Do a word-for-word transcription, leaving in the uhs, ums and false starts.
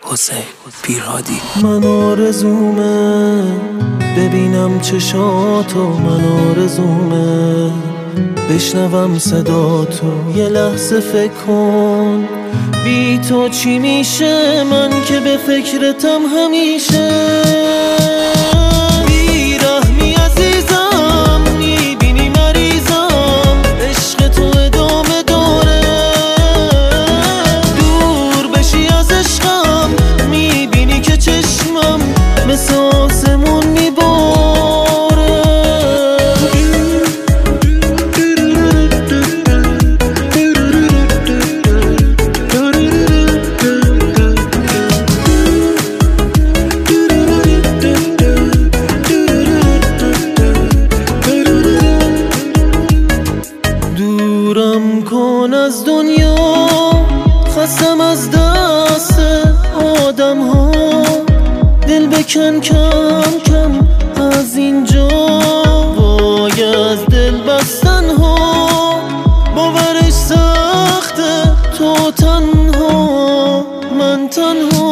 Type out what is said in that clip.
حسین پیرهادی. من آرزومه ببینم چشاتو، من آرزومه بشنوم صداتو. یه لحظه فکر کن بی تو چی میشه، من که به فکرتم همیشه. بیرحمی عزیزم میبینی مریضم، عشق تو ادامه داره. دور بشی از عشقم میبینی که چشمم مثل آسمون میباره. دورم کن از دنیا، خستم از دست آدم ها. دل بکن کم کم از اینجا، وای از دل بستن ها. باورش سخته تو تنها من تنها.